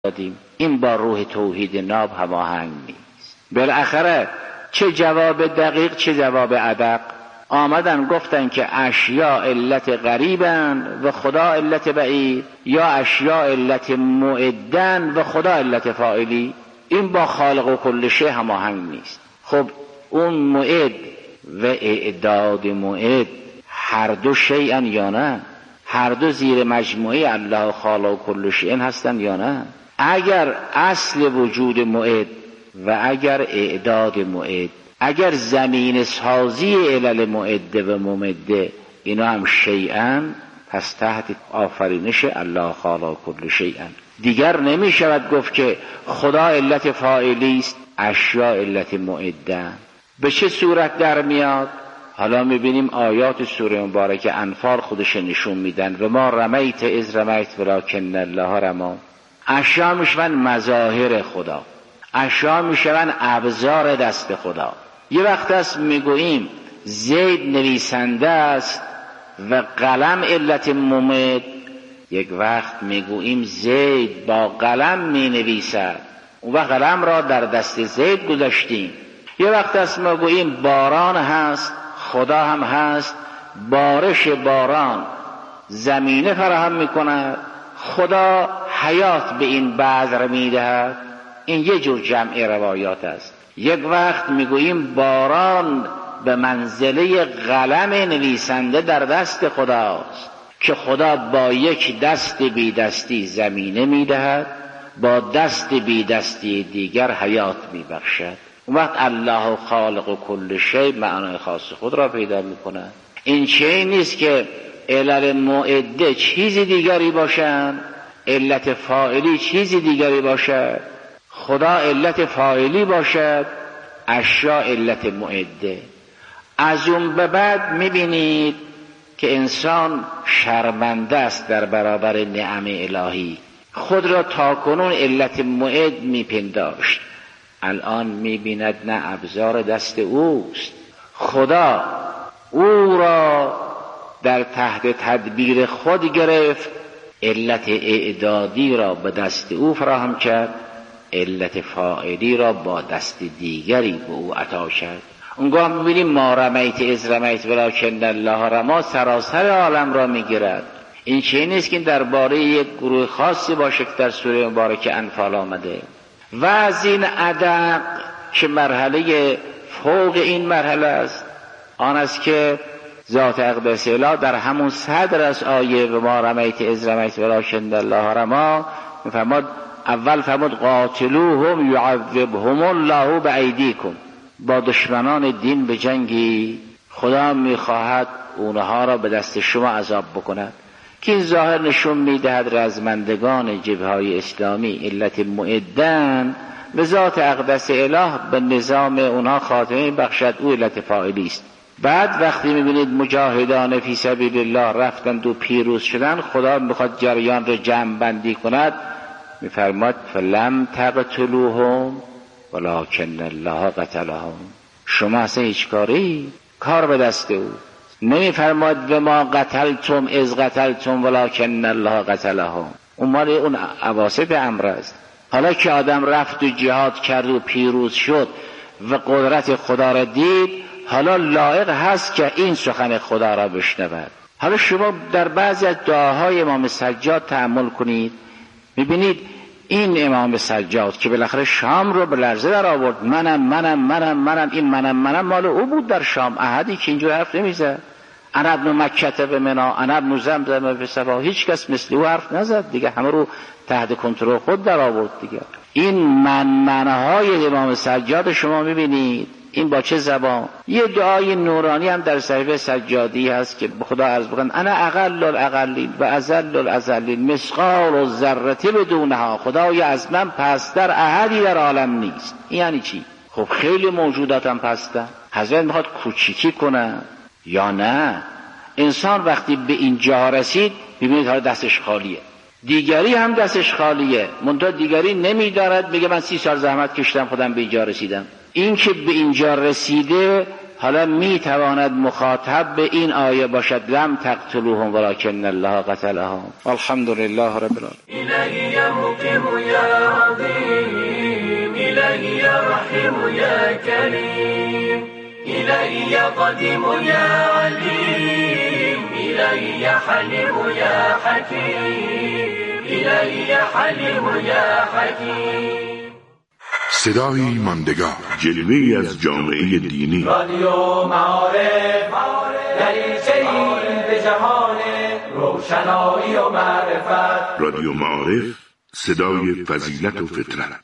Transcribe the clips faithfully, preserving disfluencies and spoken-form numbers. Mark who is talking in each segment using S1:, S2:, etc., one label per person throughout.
S1: دادیم. این با روح توحید ناب هماهنگ نیست. بالاخره چه جواب دقیق چه جواب ادق. آمدن گفتن که اشیاء علت قریبن و خدا علت بعید، یا اشیاء علت معدن و خدا علت فاعلی. این با خالق و کل شیء هماهنگ نیست. خب اون معد و اعداد معد هر دو شیئن یا نه؟ هر دو زیر مجموعه الله خالق و کل شیء هستن یا نه؟ اگر اصل وجود معد و اگر اعداد معد، اگر زمین سازی علل معده و ممده اینا هم شیئن، پس تحت آفرینش الله خالق کل شیئن. دیگر نمی شود گفت که خدا علت فاعلی است، اشیاء علت معده. به چه صورت در میاد؟ حالا میبینیم آیات سوره مبارکه انفال خودش نشون میدن. و ما رمیت اذ رمیت ولکن الله رمی. اشیاء میشون مظاهر خدا، اشیاء میشون ابزار دست خدا. یه وقت است میگوییم زید نویسنده است و قلم علت ممد، یک وقت میگوییم زید با قلم مینویسد و قلم را در دست زید گذاشتیم. یه وقت است میگوییم باران هست، خدا هم هست، بارش باران زمینه فراهم میکند، خدا حیات به این بذر میدهد. این یه جور جمع روایات است. یک وقت میگوییم باران به منزله قلم نویسنده در دست خداست که خدا با یک دست بی دستی زمینه میدهد، با دست بی دستی دیگر حیات میبخشد. اون وقت الله خالق و کل شیء معنای خاص خود را پیدا میکند. این چیزی نیست که علل معده چیزی دیگری باشند، علت فاعلی چیزی دیگری باشد، خدا علت فاعلی باشد، اشیاء علت معده. از اون به بعد میبینید که انسان شرمنده است در برابر نعم الهی. خود را تاکنون علت معد میپنداشت، الان میبیند نه ابزار دست اوست. خدا او را در تحت تدبیر خود گرفت، علت اعدادی را به دست او فراهم کرد، علت فاعلی را با دست دیگری به او عطا کرد. اونگاه میبینیم ما رمیت اذ رمیت ولکن الله رمی سراسر عالم را میگیرد. این چه نیست که درباره یک گروه خاصی باشه که در سوره مبارکه انفال آمده. و از این ادق که مرحله فوق این مرحله است، آن است که ذات اقدس اله در همون صدر از آیه و ما رمیت اذ رمیت ولکن الله رمی میفرماد اول فرمود قاتلوهم یعذبهم الله بایدیکم. با دشمنان دین به جنگی، خدا میخواهد اونها را به دست شما عذاب بکند. که این ظاهر نشون میدهد رزمندگان جبهه‌های اسلامی علت معدن و ذات اقدس اله به نظام اونها خاتمه بخشد، او علت فاعلی است. بعد وقتی میبینید مجاهدان فی سبیل الله رفتند و پیروز شدن، خدا میخواد جریان را جمع بندی کند، میفرماد فلم تقتلوهم ولکن الله قتلهم. شما اصلا هیچ کاری کار به دست او. نمیفرماد و ما قتلتم اذ قتلتم ولکن الله قتلهم. اون مال اون اواسط امر است. حالا که آدم رفت و جهاد کرد و پیروز شد و قدرت خدا را دید، حالا لایق هست که این سخن خدا را بشنود. حالا شما در بعضی از دعاهای امام سجاد تأمل کنید، میبینید این امام سجاد که بالاخره شام رو به لرزه در آورد، منم منم منم منم این منم منم مال او بود در شام. احدی که اینجور حرف نمیزد. انا ابن مکه به منا، انا ابن زمزم به صفا. هیچ کس مثل او حرف نزد دیگه، همه رو تحت کنترل خود در آورد دیگه. این من منهای امام سجاد شما میبینید. این با چه زبان؟ یه دعای نورانی هم در صحیفه سجادی هست که به خدا عرض بکنن انا اقل الاقلین و اذل الازلین مثقال الذره بدونها. خدای از من پستر احدی در عالم نیست. یعنی چی؟ خب خیلی موجودات هم پستن. حضرت میخواد کوچیکی کنه یا نه؟ انسان وقتی به اینجا رسید ببینید حالا دستش خالیه، دیگری هم دستش خالیه، منتها دیگری نمیدارد بگه من سی سال زحمت کشیدم خودم به اینجا رسیدم. این که به اینجا رسیده حالا میتواند مخاطب به این آیه باشد لم تقتلوهم ولکن الله قتلهم. الحمدلله رب العالمین.
S2: حليم يا عظيم إلهي يا رحيم يا كريم إلهي يا قديم يا عليم إلهي يا حليم يا حكيم إلهي يا حليم يا حكيم.
S3: صدای ماندگار، جلوه‌ای از جامعه دینی.
S2: رادیو معارف دریچه‌ای به جهان روشنایی و معرفت.
S3: رادیو معارف، صدای فضیلت و فطرت.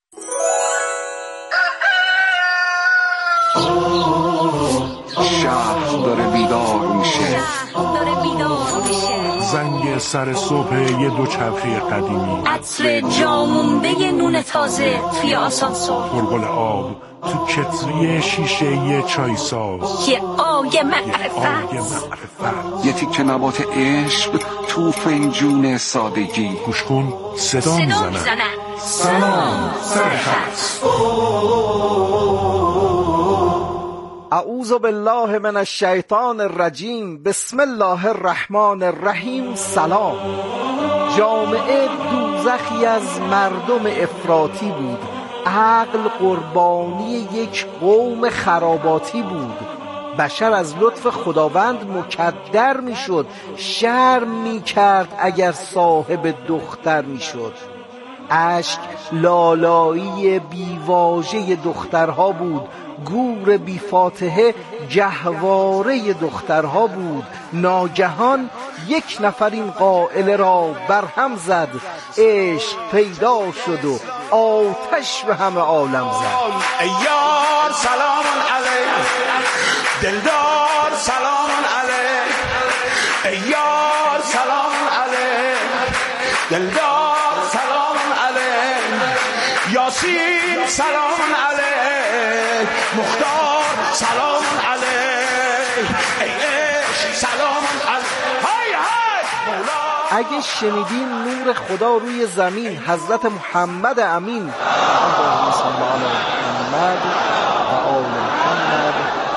S4: شهر داره بیدار میشه،
S5: زنگ سر صبح یه دوچرخه قدیمی،
S6: عطر جامونده نون تازه توی آسانسور،
S5: بلبل آب تو کتری شیشه یه چای ساز،
S6: یه آی معرفت،
S4: یه تیکه نبات عشق تو فنجون سادگی.
S5: گوش کن صدا میزنن.
S6: سلام سرخط.
S7: اعوذ بالله من الشیطان الرجیم. بسم الله الرحمن الرحیم. سلام. جامعه دوزخی از مردم افراطی بود، عقل قربانی یک قوم خراباتی بود. بشر از لطف خداوند مکدر می شد، شرم می کرد اگر صاحب دختر می شد. اشک لالایی بیواژه دخترها بود، گور بی فاتحه گهواره دخترها بود. ناگهان یک نفر این قائله را برهم زد، عشق پیدا شد و آتش به همه عالم زد.
S8: ای یار سلام علیک، دلدار سلام علیک، ای یار سلام علیک، دلدار سلام علیک، یاسین سلام علیک، مختار سلام علیک، ای عشق سلام علیک. های های مولا.
S7: اگه شنیدین نور خدا روی زمین، حضرت محمد امین اللهم صل علی محمد و آل محمد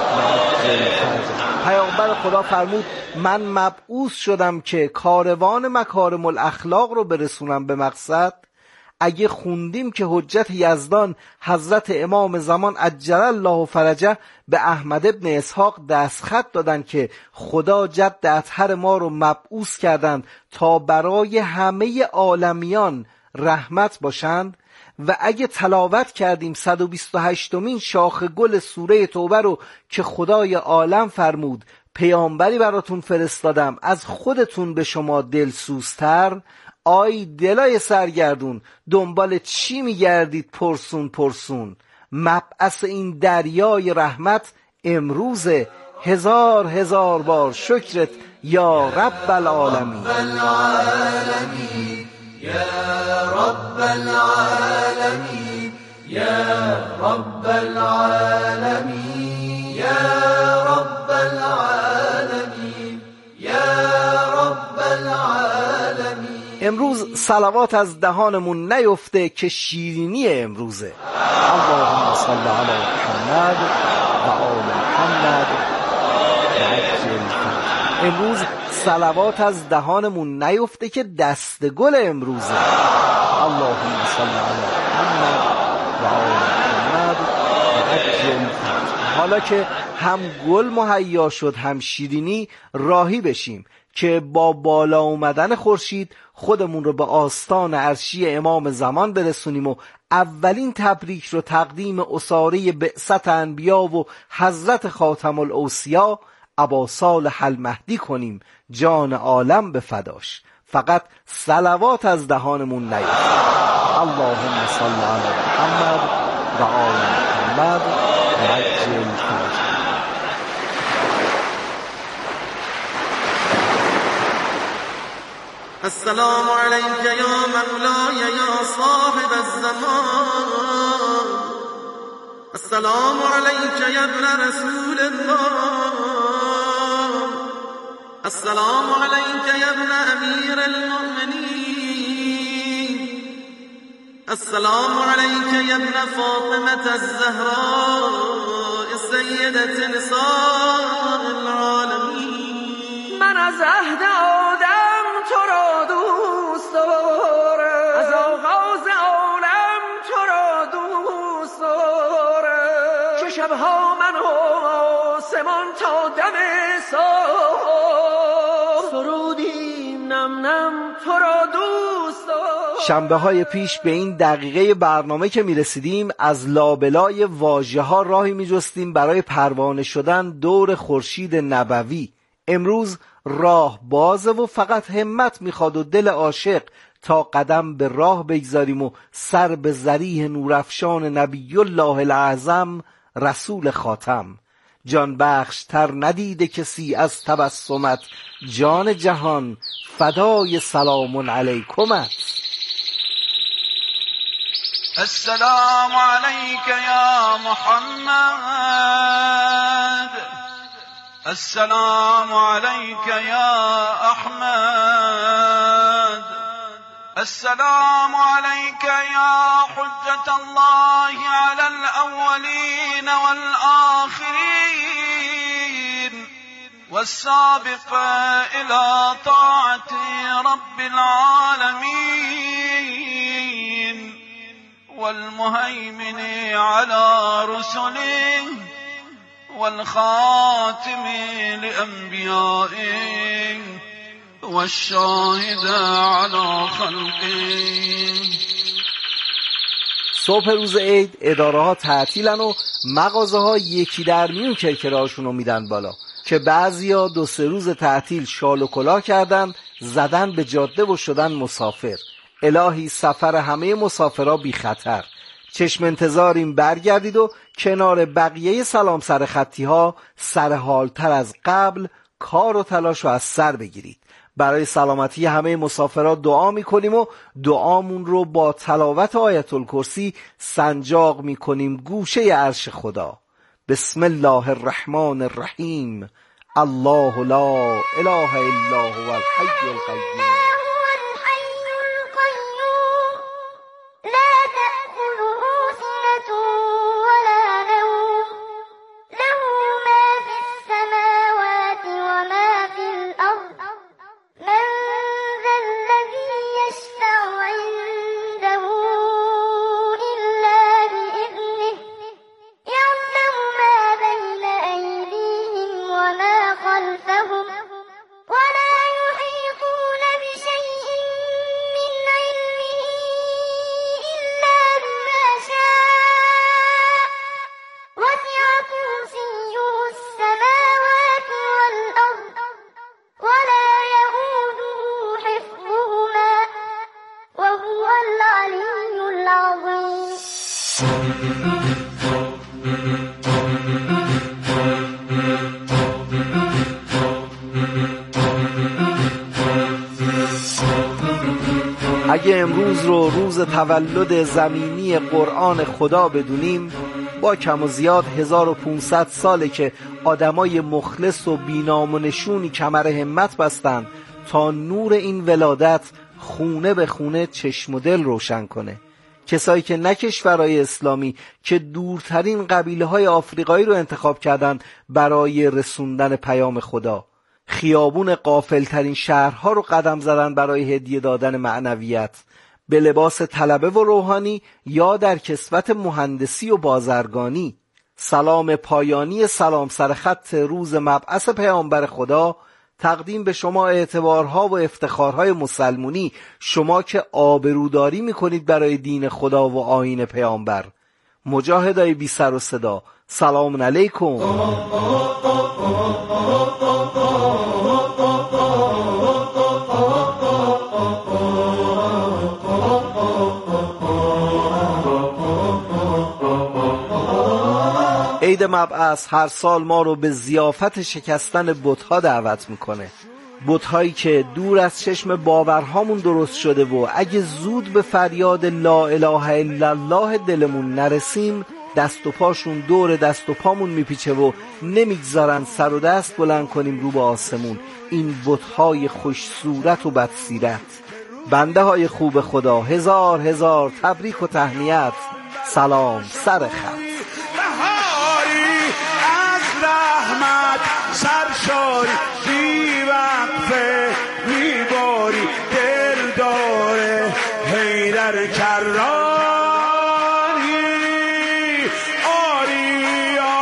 S7: پیامبر خدا فرمود من مبعوث شدم که کاروان مکارم الاخلاق رو برسونم به مقصد. اگه خوندیم که حجت یزدان حضرت امام زمان عجل الله فرجه به احمد ابن اسحاق دستخط دادن که خدا جد اطهر ما رو مبعوث کردند تا برای همه عالمیان رحمت باشند، و اگه تلاوت کردیم صد و بیست و هشتمین شاخ گل سوره توبه رو که خدای عالم فرمود پیامبری براتون فرستادم از خودتون به شما دلسوزتر، آی دلای سرگردون دنبال چی میگردید پرسون پرسون؟ مبعث این دریای رحمت امروزه. هزار هزار بار شکرت یا رب العالمین.
S2: يا رب العالمين يا رب العالمين يا رب العالمين يا رب العالمين.
S7: امروز صلوات از دهانمون نیفته که شیرینی امروزه. اللهم صل علی محمد و آل محمد و عجل. امروز صلوات از دهانمون نیفته که دست گل امروزه. اللهم صل علی محمد و آل محمد و عجل. حالا که هم گل مهیا شد هم شیرینی، راهی بشیم که با بالا اومدن خورشید خودمون رو به آستان عرشی امام زمان برسونیم و اولین تبریک رو تقدیم اساره بعثت انبیا و حضرت خاتم الاوصیا ابا صالح المهدی کنیم، جان عالم به فداش. فقط صلوات از دهانمون نیاد. اللهم صل علی محمد و آل محمد و عجل فرجه.
S9: السلام عليك يا مولاي يا صاحب الزمان، السلام عليك يا ابن رسول الله، السلام عليك يا ابن أمير المؤمنين، السلام عليك يا ابن فاطمة الزهراء سيدة نساء العالمين.
S6: من از عهد آدم تو را دوست دارم، از آغاز
S10: شبها من آسمان تا دم صبح سرودیم نم نم تو را دوست دارم.
S7: شنبه های پیش به این دقیقه برنامه که می رسیدیم از لابلای واژه ها راهی می جستیم برای پروانه شدن دور خورشید نبوی. امروز راه بازه و فقط همت می خواد و دل عاشق تا قدم به راه بگذاریم و سر به ذریح نورافشان نبی الله الاعظم رسول خاتم. جان بخش تر ندیده کسی از تبسمت، جان جهان فدای سلام علیکمت.
S8: السلام علیک یا محمد، السلام علیک یا احمد، السلام علیک یا حجة الله علی الاولین والآخرین والسابق الى طاعة رب العالمین والمهيمن على رسله والخاتم لأنبيائه والشاهد على خلقه.
S7: صبح روز عید اداره ها تعطیلن و مغازه ها یکی در میون کرکرهاشون رو میدن بالا که بعضیا دو سه روز تعطیل شال و کلاه کردن زدن به جاده و شدن مسافر. الهی سفر همه مسافرها بی خطر. چشم انتظاریم برگردید و کنار بقیه سلام سر خطی ها سرحالتر از قبل کار و تلاش رو از سر بگیرید. برای سلامتی همه مسافرها دعا میکنیم و دعامون رو با تلاوت آیت الکرسی سنجاق میکنیم گوشه عرش خدا. بسم الله الرحمن الرحیم. الله لا اله الا هو الحی القیوم. اگه امروز رو روز تولد زمینی قرآن خدا بدونیم، با کم و زیاد هزار و پونصد ساله که آدمای مخلص و بینام و نشونی کمر همت بستن تا نور این ولادت خونه به خونه چشم و دل روشن کنه. کسایی که نه کشورهای اسلامی که دورترین قبیله های آفریقایی رو انتخاب کردن برای رسوندن پیام خدا، خیابون غافلترین شهرها رو قدم زدن برای هدیه دادن معنویت، به لباس طلبه و روحانی یا در کسوت مهندسی و بازرگانی. سلام پایانی سلام سرخط روز مبعث پیامبر خدا تقدیم به شما اعتبارها و افتخارهای مسلمونی، شما که آبروداری میکنید برای دین خدا و آیین پیامبر. مجاهدای بی سر و صدا، سلام علیکم. عید مبعث هر سال ما رو به ضیافت شکستن بت‌ها دعوت میکنه. بت‌هایی که دور از چشم باورهامون درست شده و اگه زود به فریاد لا اله الا الله دلمون نرسیم، دست و پاشون دور دست و پامون میپیچه و نمیگذارن سر و دست بلند کنیم رو به آسمون. این بت‌های خوش صورت و بدسیرت. بنده های خوب خدا، هزار هزار تبریک و تهنیت. سلام سر خط.
S8: رحمت سرشاری بی وقفه میباری دل داره حیدر کرانی. آری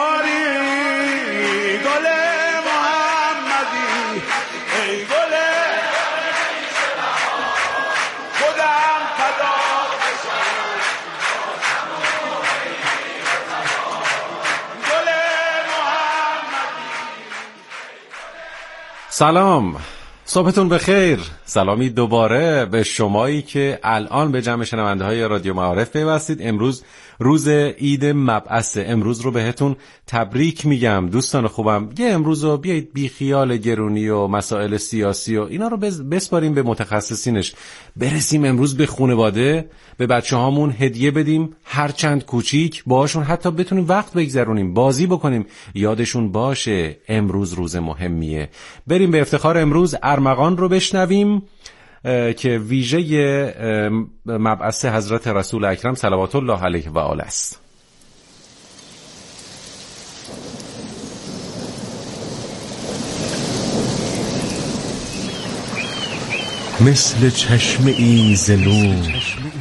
S11: سلام، صبحتون بخیر. سلامی دوباره به شمایی که الان به جمع شنونده های رادیو معارف پیوستید. امروز روز عید مبعث. امروز رو بهتون تبریک میگم دوستان خوبم. یه امروز رو بیایید بی خیال گرونی و مسائل سیاسی و اینا رو بسپاریم به متخصصینش. برسیم امروز به خانواده، به بچه هامون هدیه بدیم، هرچند کوچیک، باهاشون حتی بتونیم وقت بگذرونیم، بازی بکنیم، یادشون باشه امروز روز مهمیه. بریم به افتخار امروز ارمغان رو بشنویم که ویژه مبعث حضرت رسول اکرم صلوات الله علیه و آله است.
S5: مثل چشم ای نور،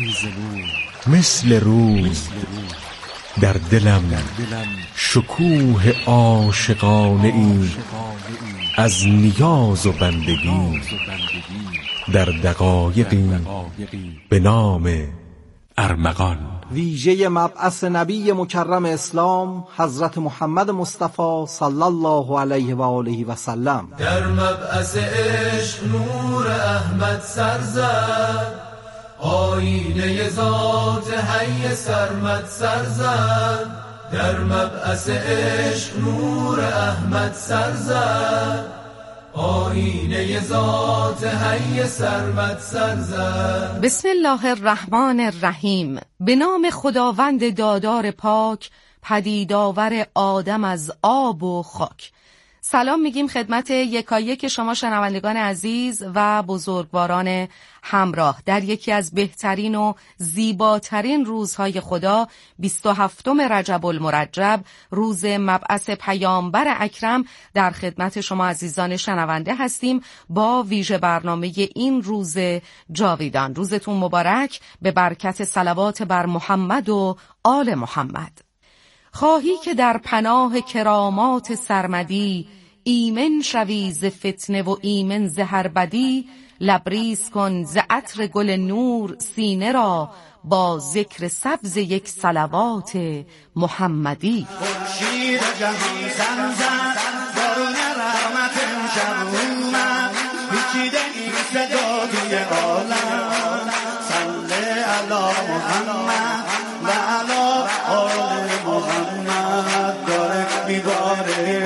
S5: مثل روز در دلم شکوه عاشقانه ای از نیاز و بندگی در دقایقی به نام ارمغان.
S7: ویژه مبعث نبی مکرم اسلام حضرت محمد مصطفی صلی الله علیه و آله و سلم.
S2: در مبعث عشق نور احمد سر زد، آینه ذات حی سرمد سر زد. در مبعث عشق نور احمد سر زد، آینه ذات حی سرمد سر زد.
S12: بسم الله الرحمن الرحیم. به نام خداوند دادار پاک، پدیدآور آدم از آب و خاک. سلام میگیم خدمت یکایک شما شنوندگان عزیز و بزرگواران همراه در یکی از بهترین و زیباترین روزهای خدا، بیست و هفتم رجب المرجب، روز مبعث پیامبر اکرم. در خدمت شما عزیزان شنونده هستیم با ویژه برنامه این روز جاویدان. روزتون مبارک به برکت صلوات بر محمد و آل محمد. خواهی که در پناه کرامات سرمدی، ایمن شوی ز فتنه و ایمن ز هر بدی. لبریز کن ز عطر گل نور سینه را، با ذکر سبز یک صلوات محمدی.
S8: خورشید جهان سر زد، بارون رحمت امشب اومد، پیچیده این صدا توی عالم. صلی علی محمد و علی آل محمد. داره میباره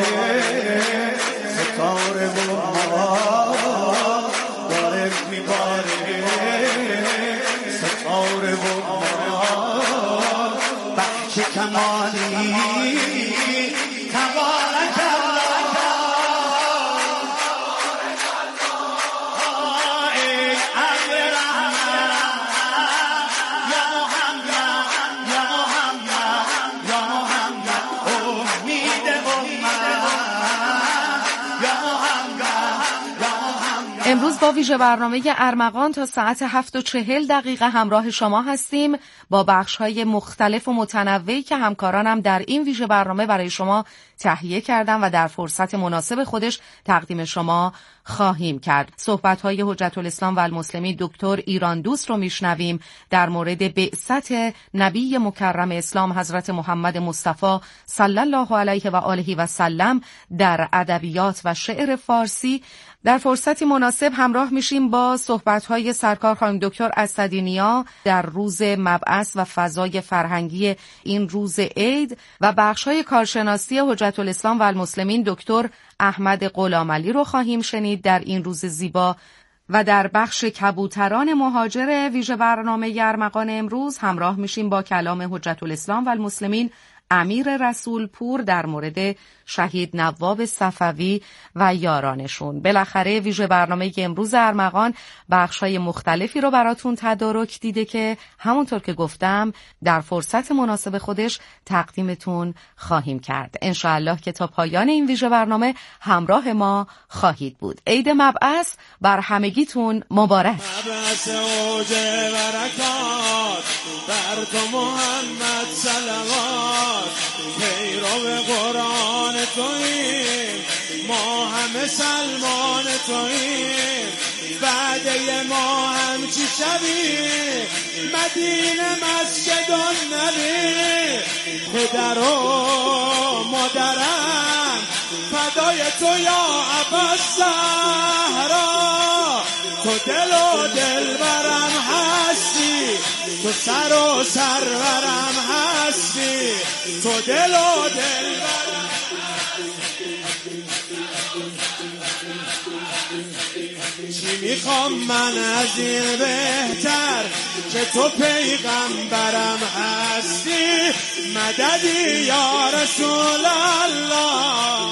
S8: ستاره و ما، داره میباره ستاره و ما. بخش کمالی تبارک الله، ای امر رحمت یا محمد یا محمد یا محمد. امید امت یا محمد یا محمد.
S12: امروز با ویژه برنامه ارمغان تا ساعت هفت و چهل دقیقه همراه شما هستیم با بخش‌های مختلف و متنوعی که همکارانم در این ویژه برنامه برای شما تهیه کردم و در فرصت مناسب خودش تقدیم شما خواهیم کرد. صحبت‌های حجت الاسلام و المسلمین دکتر ایران دوست رو میشنویم در مورد بعثت نبی مکرم اسلام حضرت محمد مصطفی صلی الله علیه و آله و سلم در ادبیات و شعر فارسی. در فرصتی مناسب همراه میشیم با صحبت‌های سرکار خانم دکتر اسدی‌نیا در روز مبعث و فضای فرهنگی این روز عید و بخش‌های کارشناسی حجت الاسلام و المسلمین دکتر احمد غلامعلی رو خواهیم شنید در این روز زیبا. و در بخش کبوتران مهاجر ویژه برنامه ارمغان امروز همراه میشیم با کلام حجت الاسلام و المسلمین امیر رسول پور در مورد شهید نواب صفوی و یارانشون. بالاخره ویژه برنامه امروز ارمغان بخشای مختلفی رو براتون تدارک دیده که همونطور که گفتم در فرصت مناسب خودش تقدیمتون خواهیم کرد. انشاءالله که تا پایان این ویژه برنامه همراه ما خواهید بود. عید مبعث بر همگیتون مبارک.
S8: مبعث اوج برکات بر تو محمد صلوات، پیرو قرآن توییم ما همه سلمان توییم، وعده ما همچی شبیم مدینه مسجد النبی. پدر و مادرم فدای تو یا عباس زهرا، تو دل و دل برم هستی، تو سر و سرورم هستی، تو دل و دل برم. چی میخوام من از این بهتر که تو پیغمبرم هستی، مددی یا رسول الله.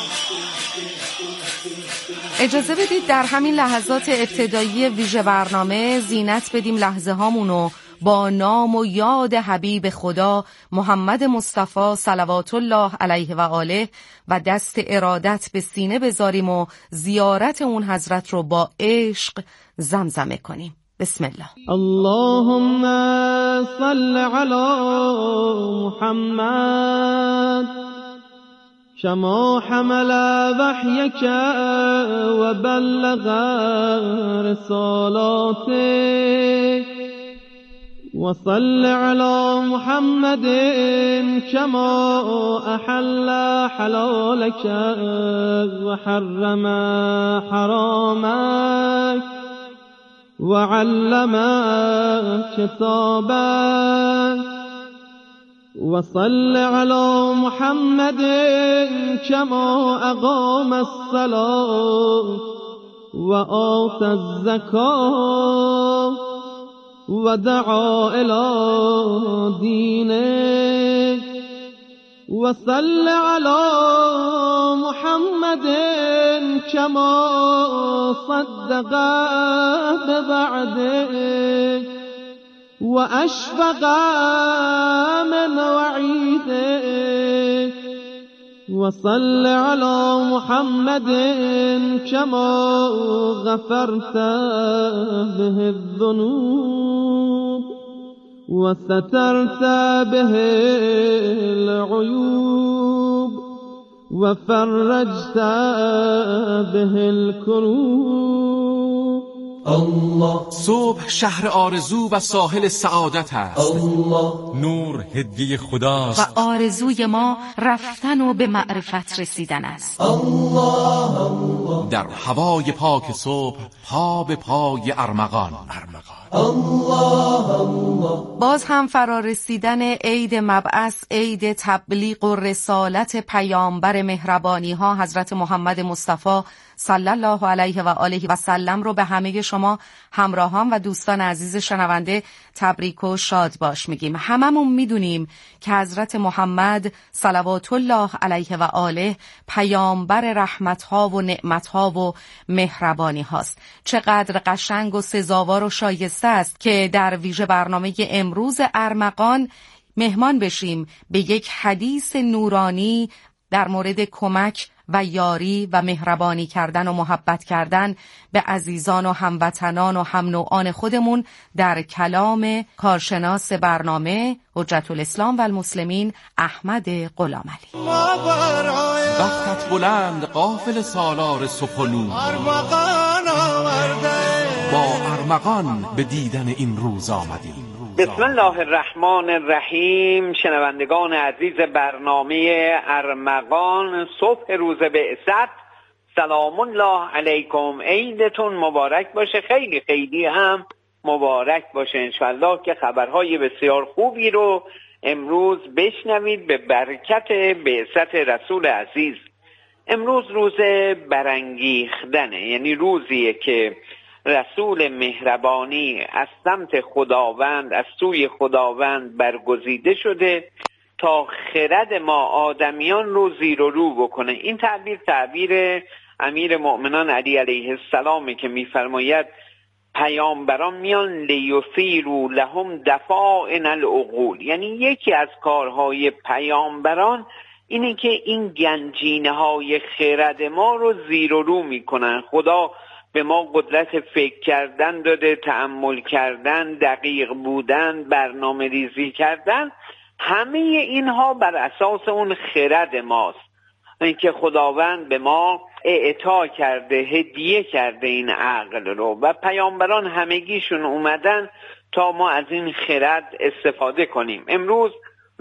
S12: اجازه بدید در همین لحظات ابتدایی ویژه برنامه زینت بدیم لحظه هامونو با نام و یاد حبیب خدا محمد مصطفی صلوات الله علیه و آله و دست ارادت به سینه بذاریم و زیارت اون حضرت رو با عشق زمزمه کنیم. بسم الله.
S13: اللهم صل علی محمد كما حمل وحيك وبلغ رسالاتك وصل على محمد كما أحل حلالك وحرم حرامك وعلم كتابك وصل على محمد كما أقام الصلاة وآتى الزكاة ودعا إلى دينك وصل على محمد كما صدق بوعدك وأشفق من وعيدك وصل على محمد كما غفرت به الذنوب وسترت به العيوب وفرجت به الكروب.
S14: الله. صبح شهر آرزو و ساحل سعادت است.
S2: الله.
S11: نور هدیه خداست
S12: و آرزوی ما رفتن و به معرفت رسیدن است.
S2: الله الله.
S14: در هوای پاک صبح پا به پای ارمغان.
S2: الله الله.
S12: باز هم فرارسیدن عید مبعث، عید تبلیغ و رسالت پیامبر مهربانی ها حضرت محمد مصطفی صلی الله علیه و آله و سلم رو به همه شما همراهان و دوستان عزیز شنونده تبریک و شاد باش میگیم. هممون میدونیم که حضرت محمد صلوات الله علیه و آله پیامبر رحمت ها و نعمت ها و مهربانی هاست. چقدر قشنگ و سزاوار و شایسته است که در ویژه برنامه امروز ارمغان مهمان بشیم به یک حدیث نورانی در مورد کمک و یاری و مهربانی کردن و محبت کردن به عزیزان و هموطنان و هم نوعان خودمون در کلام کارشناس برنامه حجت الاسلام و المسلمین احمد غلامعلی.
S14: وقتت بلند قافل سالار صبح و نور، با ارمغان به دیدن این روز آمدیم.
S1: بسم الله الرحمن الرحیم. شنوندگان عزیز برنامه ارمغان، صبح روز بعثت، سلام الله علیکم. عیدتون مبارک باشه، خیلی خیلی هم مبارک باشه انشالله که خبرهای بسیار خوبی رو امروز بشنوید به برکت بعثت رسول عزیز. امروز روز برانگیختنه، یعنی روزیه که رسول مهربانی از سمت خداوند، از سوی خداوند برگزیده شده تا خرد ما آدمیان رو زیر و رو بکنه. این تعبیر تعبیر امیر مؤمنان علی علیه السلام که میفرماید پیامبران میان لیثیروا لهم دفائن العقول، یعنی یکی از کارهای پیامبران اینه که این گنجینه های خرد ما رو زیر و رو میکنن. خدا به ما قدرت فکر کردن داده، تأمل کردن، دقیق بودن، برنامه ریزی کردن. همه اینها بر اساس اون خرد ماست، اینکه خداوند به ما اعطا کرده، هدیه کرده این عقل رو و پیامبران همگیشون اومدن تا ما از این خرد استفاده کنیم. امروز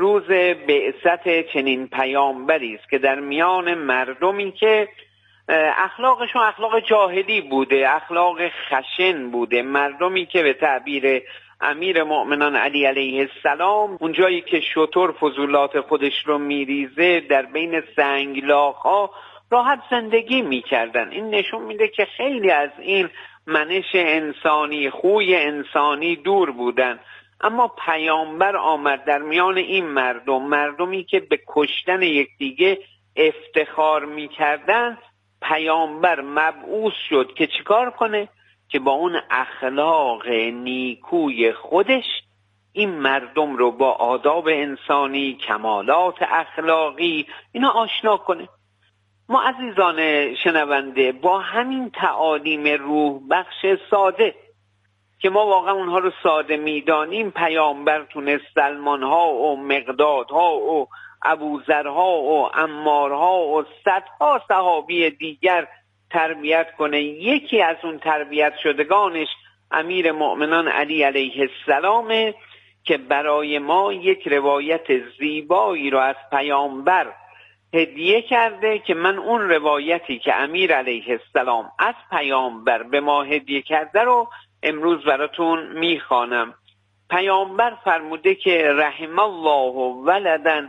S15: روز بعثت چنین پیامبری است که در میان مردمی که اخلاقشون اخلاق جاهلی بوده، اخلاق خشن بوده، مردمی که به تعبیر امیر مؤمنان علی علیه السلام اونجایی که شتر فضولات خودش رو میریزه در بین سنگلاخ‌ها راحت زندگی میکردن. این نشون میده که خیلی از این منش انسانی، خوی انسانی دور بودن. اما پیامبر آمد در میان این مردم، مردمی که به کشتن یکدیگه افتخار میکردن، پیامبر مبعوث شد که چیکار کنه؟ که با اون اخلاق نیکوی خودش این مردم رو با آداب انسانی، کمالات اخلاقی اینا آشنا کنه. ما عزیزان شنونده با همین تعالیم روح بخش ساده که ما واقعا اونها رو ساده میدانیم، پیامبر تونست سلمانها و مقدادها و ابوذرها و عمارها و صدها صحابی دیگر تربیت کنه. یکی از اون تربیت شدگانش امیر مؤمنان علی علیه السلام که برای ما یک روایت زیبایی رو از پیامبر هدیه کرده که من اون روایتی که امیر علیه السلام از پیامبر به ما هدیه کرده رو امروز براتون میخوانم. پیامبر فرموده که رحم الله ولدا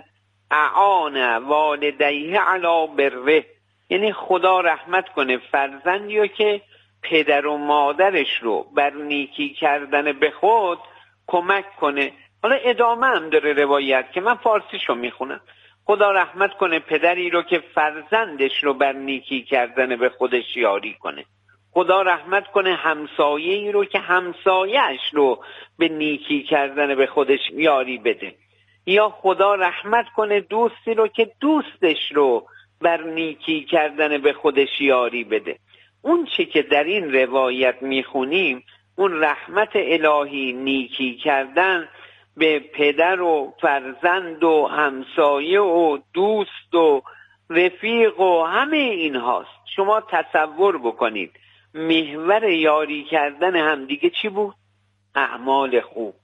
S15: اعان والدیه علی بره، یعنی خدا رحمت کنه فرزندی رو که پدر و مادرش رو بر نیکی کردن به خود کمک کنه. حالا ادامه هم داره روایت که من فارسیشو میخونم. خدا رحمت کنه پدری رو که فرزندش رو بر نیکی کردن به خودش یاری کنه. خدا رحمت کنه همسایه‌ای رو که همسایه‌اش رو به نیکی کردن به خودش یاری بده. یا خدا رحمت کنه دوستی رو که دوستش رو بر نیکی کردن به خودش یاری بده. اون چی که در این روایت میخونیم، اون رحمت الهی، نیکی کردن به پدر و فرزند و همسایه و دوست و رفیق و همه این هاست. شما تصور بکنید محور یاری کردن همدیگه چی بود؟ اعمال خوب،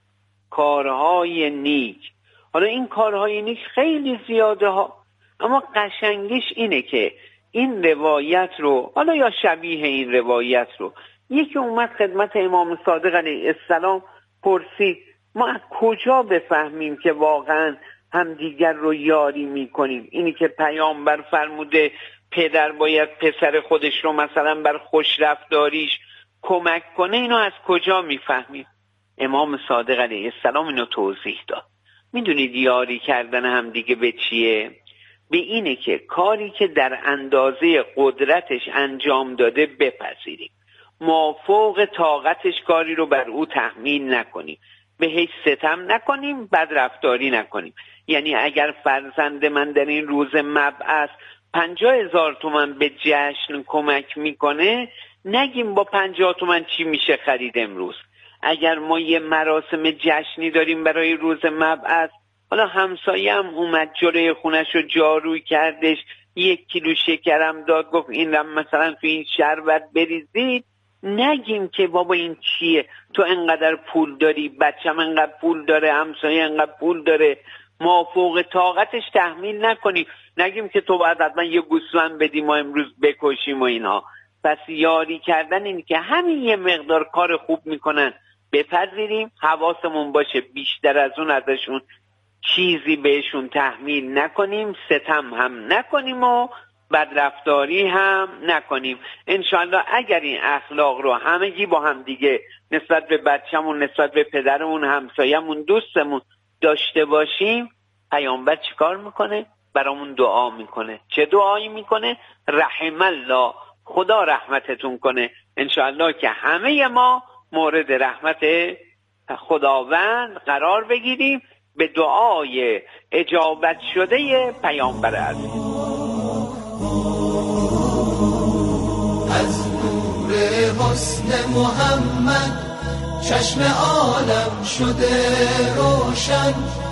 S15: کارهای نیک. حالا این کارهای نیک خیلی زیاده ها، اما قشنگش اینه که این روایت رو، حالا یا شبیه این روایت رو، یکی اومد خدمت امام صادق علیه السلام پرسید ما از کجا بفهمیم که واقعا همدیگر رو یاری میکنیم؟ اینی که پیامبر فرموده پدر باید پسر خودش رو مثلا بر خوش رفتاریش کمک کنه، اینو از کجا میفهمیم؟ امام صادق علیه السلام اینو توضیح داد. میدونید یاری کردن همدیگه به چیه؟ به اینه که کاری که در اندازه قدرتش انجام داده بپذیریم، مافوق طاقتش کاری رو بر او تحمیل نکنیم، بهش ستم نکنیم، بد رفتاری نکنیم. یعنی اگر فرزند من در این روز مبعث پنجاه هزار تومن به جشن کمک میکنه، نگیم با پنجاه تومن چی میشه خرید امروز. اگر ما یه مراسم جشنی داریم برای روز مبعث، حالا همسایه هم اومد جلوی خونش رو جارو کردش، یک کیلو شکرم داد، گفت این رو مثلا تو این شربت بریزید، نگیم که بابا این چیه، تو انقدر پول داری، بچم انقدر پول داره، همسایه انقدر پول داره، ما فوق طاقتش تحمیل نکنیم. نگیم که تو باید حتما یه گوسفند بدی ما امروز بکشیم و اینها. پس یاری کردن این که همین یه مقدار کار خوب میکنن بپذیریم، حواسمون باشه بیشتر از اون ازشون چیزی بهشون تحمیل نکنیم، ستم هم نکنیم و بدرفتاری هم نکنیم. انشاءالله اگر این اخلاق رو همگی با هم دیگه نسبت به بچه‌مون، نسبت به پدرمون، همسایه‌مون، دوستمون داشته باشیم، پیامبر چیکار میکنه؟ برامون دعا میکنه. چه دعایی میکنه؟ رحم الله، خدا رحمتتون کنه. انشاءالله که همه ما مورد رحمت خداوند قرار بگیریم به دعای اجابت شده پیامبر عزیز.
S2: از نور حسن محمد چشم عالم شده روشن،